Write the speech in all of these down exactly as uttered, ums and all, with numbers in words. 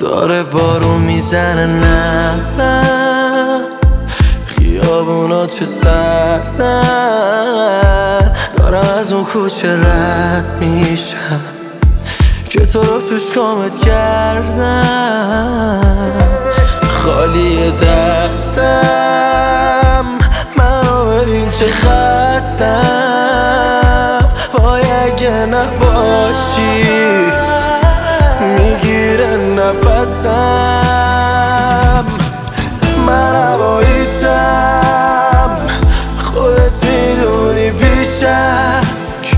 داره بارون میزنه، نه نه خیابونا چه سردن، دارم از اون کوچه رد میشم که تو رو توش کامت کردم. خالی دستم، منو ببین چه خستم، وای اگه نباشی میگیره نفسم. من هواییتم، خودت میدونی بیشک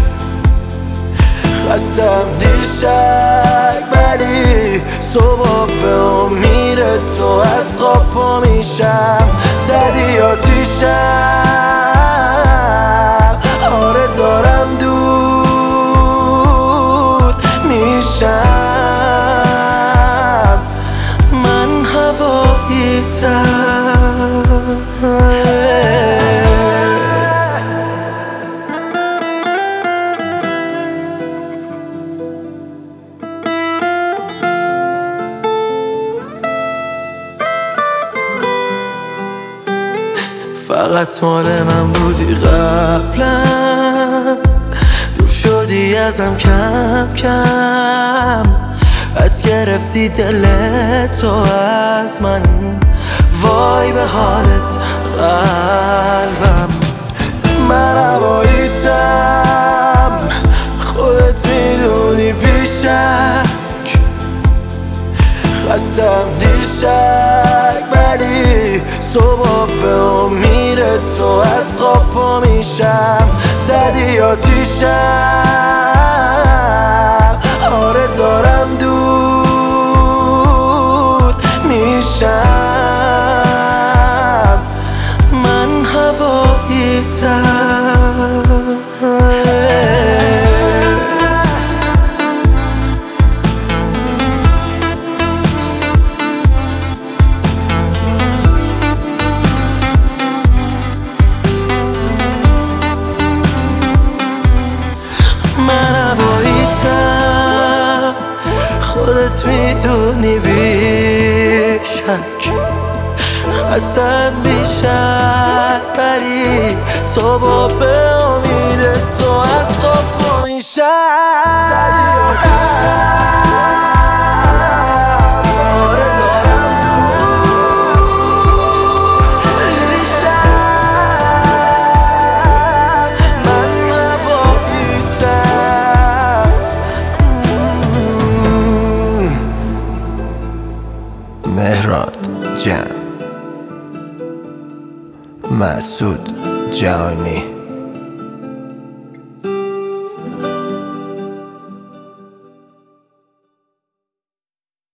خستم دیشک، ولی صبح به امید تو از خواب پا میشم. زدی آتیشم، آره دارم دود میشم. من هواییتم. فقط مال من بودی قبلا، دور شدی ازم کم کم، از گرفتی دل تو از من، وای به حالت قلبم. من هواییتم، خودت میدونی بیشک خستم دیشک، ولی صبح به امید تو از خواب پا میشم. زدی آتیشم، آره دارم دود میشم. من هواییتم. خودت میدونی بیشک خستم بیشک، ولی صبح به امید تو از خواب پا میشم. مهران جان، مسعود جهانی.